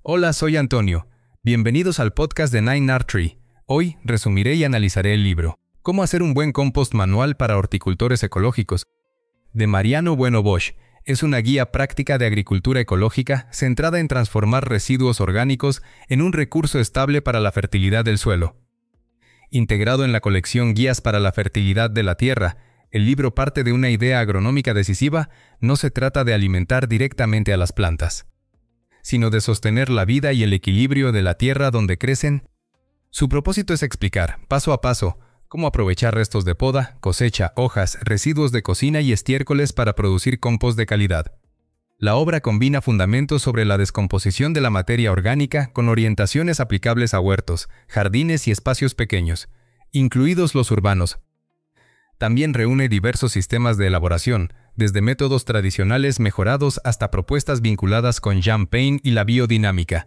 Hola, soy Antonio. Bienvenidos al podcast de 9R Tree. Hoy resumiré y analizaré el libro Cómo hacer un buen compost manual para horticultores ecológicos, de Mariano Bueno Bosch. Es una guía práctica de agricultura ecológica centrada en transformar residuos orgánicos en un recurso estable para la fertilidad del suelo. Integrado en la colección Guías para la fertilidad de la tierra, el libro parte de una idea agronómica decisiva. No se trata de alimentar directamente a las plantas, sino de sostener la vida y el equilibrio de la tierra donde crecen. Su propósito es explicar, paso a paso, cómo aprovechar restos de poda, cosecha, hojas, residuos de cocina y estiércoles para producir compost de calidad. La obra combina fundamentos sobre la descomposición de la materia orgánica con orientaciones aplicables a huertos, jardines y espacios pequeños, incluidos los urbanos. También reúne diversos sistemas de elaboración, desde métodos tradicionales mejorados hasta propuestas vinculadas con Jean Pain y la biodinámica.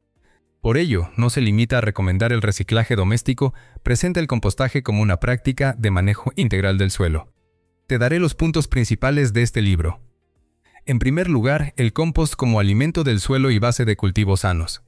Por ello, no se limita a recomendar el reciclaje doméstico, presenta el compostaje como una práctica de manejo integral del suelo. Te daré los puntos principales de este libro. En primer lugar, el compost como alimento del suelo y base de cultivos sanos.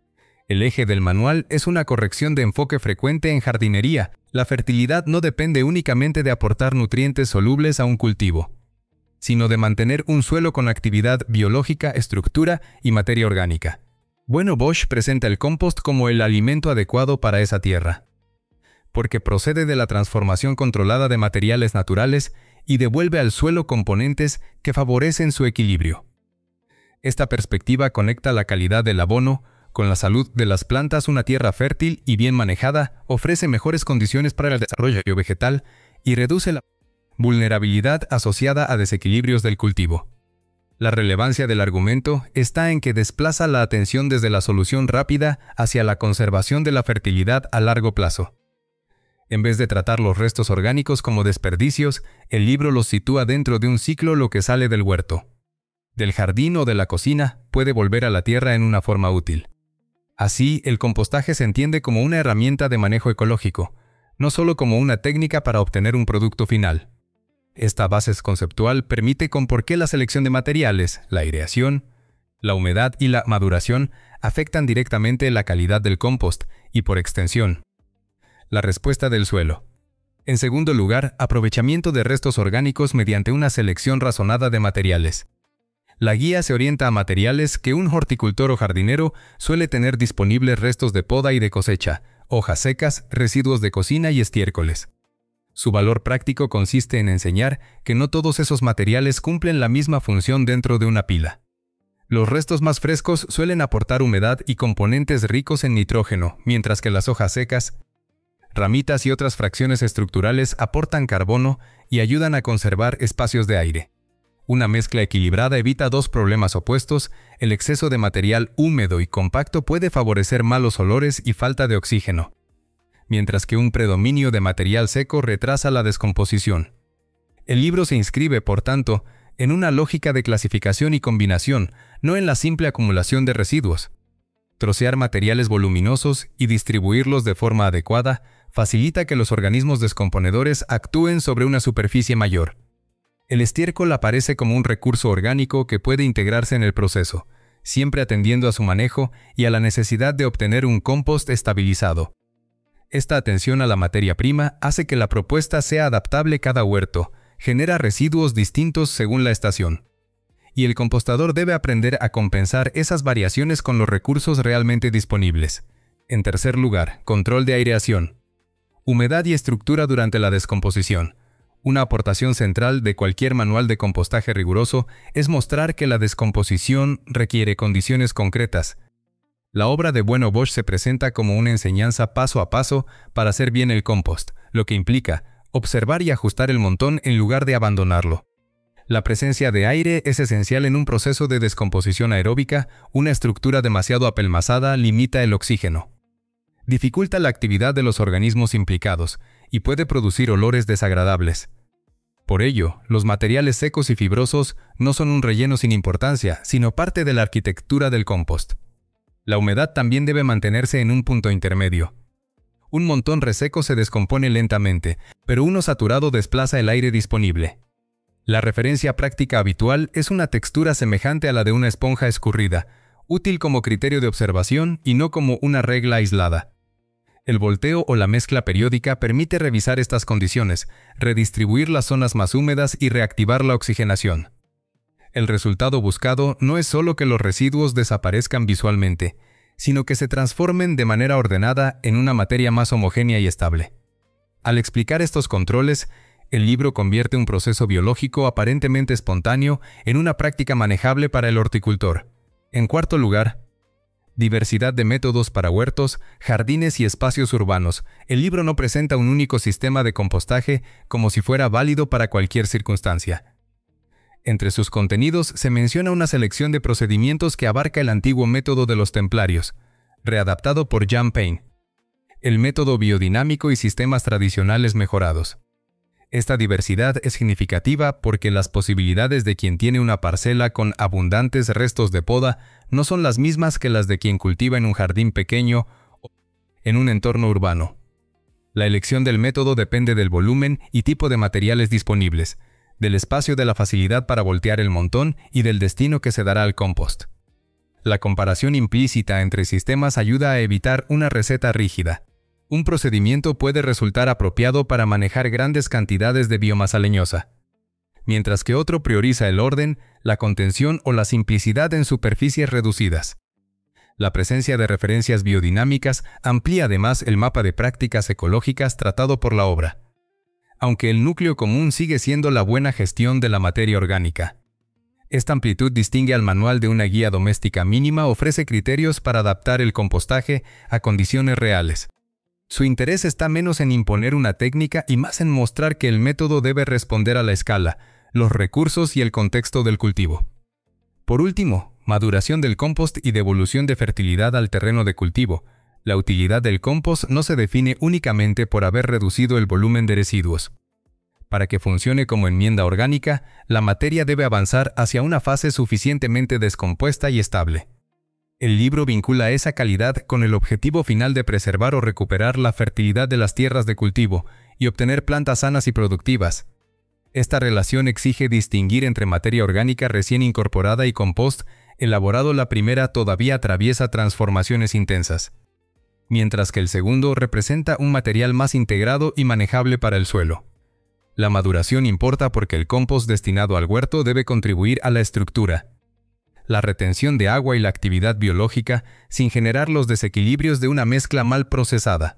El eje del manual es una corrección de enfoque frecuente en jardinería. La fertilidad no depende únicamente de aportar nutrientes solubles a un cultivo, sino de mantener un suelo con actividad biológica, estructura y materia orgánica. Bueno Bosch presenta el compost como el alimento adecuado para esa tierra, porque procede de la transformación controlada de materiales naturales y devuelve al suelo componentes que favorecen su equilibrio. Esta perspectiva conecta la calidad del abono con la salud de las plantas. Una tierra fértil y bien manejada ofrece mejores condiciones para el desarrollo vegetal y reduce la vulnerabilidad asociada a desequilibrios del cultivo. La relevancia del argumento está en que desplaza la atención desde la solución rápida hacia la conservación de la fertilidad a largo plazo. En vez de tratar los restos orgánicos como desperdicios, el libro los sitúa dentro de un ciclo. Lo que sale del huerto, del jardín o de la cocina puede volver a la tierra en una forma útil. Así, el compostaje se entiende como una herramienta de manejo ecológico, no solo como una técnica para obtener un producto final. Esta base conceptual permite con por qué la selección de materiales, la aireación, la humedad y la maduración afectan directamente la calidad del compost y, por extensión, la respuesta del suelo. En segundo lugar, aprovechamiento de restos orgánicos mediante una selección razonada de materiales. La guía se orienta a materiales que un horticultor o jardinero suele tener disponibles: restos de poda y de cosecha, hojas secas, residuos de cocina y estiércoles. Su valor práctico consiste en enseñar que no todos esos materiales cumplen la misma función dentro de una pila. Los restos más frescos suelen aportar humedad y componentes ricos en nitrógeno, mientras que las hojas secas, ramitas y otras fracciones estructurales aportan carbono y ayudan a conservar espacios de aire. Una mezcla equilibrada evita dos problemas opuestos. El exceso de material húmedo y compacto puede favorecer malos olores y falta de oxígeno, mientras que un predominio de material seco retrasa la descomposición. El libro se inscribe, por tanto, en una lógica de clasificación y combinación, no en la simple acumulación de residuos. Trocear materiales voluminosos y distribuirlos de forma adecuada facilita que los organismos descomponedores actúen sobre una superficie mayor. El estiércol aparece como un recurso orgánico que puede integrarse en el proceso, siempre atendiendo a su manejo y a la necesidad de obtener un compost estabilizado. Esta atención a la materia prima hace que la propuesta sea adaptable. Cada huerto genera residuos distintos según la estación, y el compostador debe aprender a compensar esas variaciones con los recursos realmente disponibles. En tercer lugar, control de aireación, humedad y estructura durante la descomposición. Una aportación central de cualquier manual de compostaje riguroso es mostrar que la descomposición requiere condiciones concretas. La obra de Bueno Bosch se presenta como una enseñanza paso a paso para hacer bien el compost, lo que implica observar y ajustar el montón en lugar de abandonarlo. La presencia de aire es esencial en un proceso de descomposición aeróbica. Una estructura demasiado apelmazada limita el oxígeno, dificulta la actividad de los organismos implicados y puede producir olores desagradables. Por ello, los materiales secos y fibrosos no son un relleno sin importancia, sino parte de la arquitectura del compost. La humedad también debe mantenerse en un punto intermedio. Un montón reseco se descompone lentamente, pero uno saturado desplaza el aire disponible. La referencia práctica habitual es una textura semejante a la de una esponja escurrida, útil como criterio de observación y no como una regla aislada. El volteo o la mezcla periódica permite revisar estas condiciones, redistribuir las zonas más húmedas y reactivar la oxigenación. El resultado buscado no es solo que los residuos desaparezcan visualmente, sino que se transformen de manera ordenada en una materia más homogénea y estable. Al explicar estos controles, el libro convierte un proceso biológico aparentemente espontáneo en una práctica manejable para el horticultor. En cuarto lugar, diversidad de métodos para huertos, jardines y espacios urbanos. El libro no presenta un único sistema de compostaje como si fuera válido para cualquier circunstancia. Entre sus contenidos se menciona una selección de procedimientos que abarca el antiguo método de los templarios, readaptado por John Payne, el método biodinámico y sistemas tradicionales mejorados. Esta diversidad es significativa porque las posibilidades de quien tiene una parcela con abundantes restos de poda no son las mismas que las de quien cultiva en un jardín pequeño o en un entorno urbano. La elección del método depende del volumen y tipo de materiales disponibles, del espacio de la facilidad para voltear el montón y del destino que se dará al compost. La comparación implícita entre sistemas ayuda a evitar una receta rígida. Un procedimiento puede resultar apropiado para manejar grandes cantidades de biomasa leñosa, mientras que otro prioriza el orden, la contención o la simplicidad en superficies reducidas. La presencia de referencias biodinámicas amplía además el mapa de prácticas ecológicas tratado por la obra, aunque el núcleo común sigue siendo la buena gestión de la materia orgánica. Esta amplitud distingue al manual de una guía doméstica mínima, ofrece criterios para adaptar el compostaje a condiciones reales. Su interés está menos en imponer una técnica y más en mostrar que el método debe responder a la escala, los recursos y el contexto del cultivo. Por último, maduración del compost y devolución de fertilidad al terreno de cultivo. La utilidad del compost no se define únicamente por haber reducido el volumen de residuos. Para que funcione como enmienda orgánica, la materia debe avanzar hacia una fase suficientemente descompuesta y estable. El libro vincula esa calidad con el objetivo final de preservar o recuperar la fertilidad de las tierras de cultivo y obtener plantas sanas y productivas. Esta relación exige distinguir entre materia orgánica recién incorporada y compost elaborado. La primera todavía atraviesa transformaciones intensas, mientras que el segundo representa un material más integrado y manejable para el suelo. La maduración importa porque el compost destinado al huerto debe contribuir a la estructura, la retención de agua y la actividad biológica sin generar los desequilibrios de una mezcla mal procesada.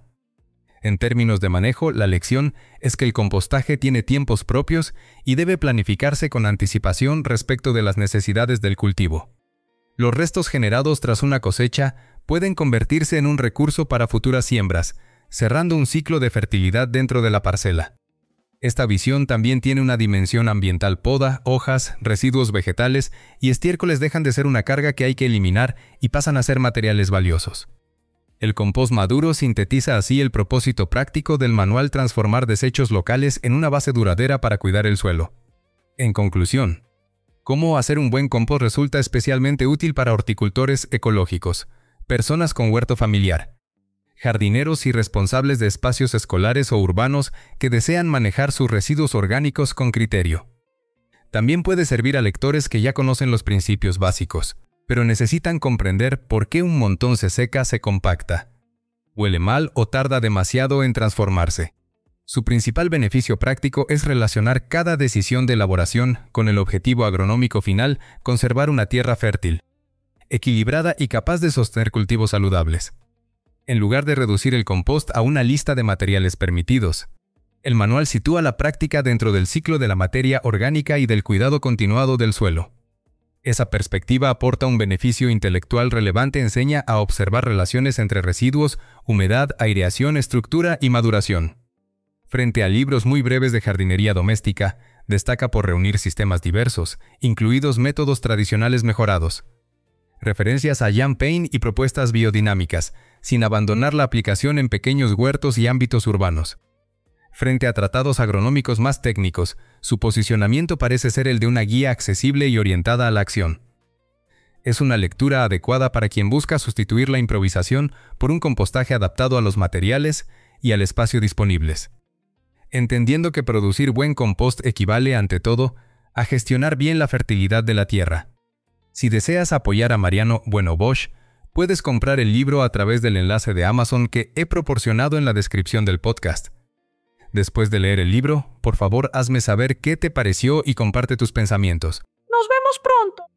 En términos de manejo, la lección es que el compostaje tiene tiempos propios y debe planificarse con anticipación respecto de las necesidades del cultivo. Los restos generados tras una cosecha pueden convertirse en un recurso para futuras siembras, cerrando un ciclo de fertilidad dentro de la parcela. Esta visión también tiene una dimensión ambiental. Poda, hojas, residuos vegetales y estiércoles dejan de ser una carga que hay que eliminar y pasan a ser materiales valiosos. El compost maduro sintetiza así el propósito práctico del manual: transformar desechos locales en una base duradera para cuidar el suelo. En conclusión, cómo hacer un buen compost resulta especialmente útil para horticultores ecológicos, personas con huerto familiar, jardineros y responsables de espacios escolares o urbanos que desean manejar sus residuos orgánicos con criterio. También puede servir a lectores que ya conocen los principios básicos, pero necesitan comprender por qué un montón se seca, se compacta, huele mal o tarda demasiado en transformarse. Su principal beneficio práctico es relacionar cada decisión de elaboración con el objetivo agronómico final: conservar una tierra fértil, equilibrada y capaz de sostener cultivos saludables. En lugar de reducir el compost a una lista de materiales permitidos, el manual sitúa la práctica dentro del ciclo de la materia orgánica y del cuidado continuado del suelo. Esa perspectiva aporta un beneficio intelectual relevante: enseña a observar relaciones entre residuos, humedad, aireación, estructura y maduración. Frente a libros muy breves de jardinería doméstica, destaca por reunir sistemas diversos, incluidos métodos tradicionales mejorados, referencias a John Payne y propuestas biodinámicas, sin abandonar la aplicación en pequeños huertos y ámbitos urbanos. Frente a tratados agronómicos más técnicos, su posicionamiento parece ser el de una guía accesible y orientada a la acción. Es una lectura adecuada para quien busca sustituir la improvisación por un compostaje adaptado a los materiales y al espacio disponibles, entendiendo que producir buen compost equivale, ante todo, a gestionar bien la fertilidad de la tierra. Si deseas apoyar a Mariano Bueno Bosch, puedes comprar el libro a través del enlace de Amazon que he proporcionado en la descripción del podcast. Después de leer el libro, por favor hazme saber qué te pareció y comparte tus pensamientos. Nos vemos pronto.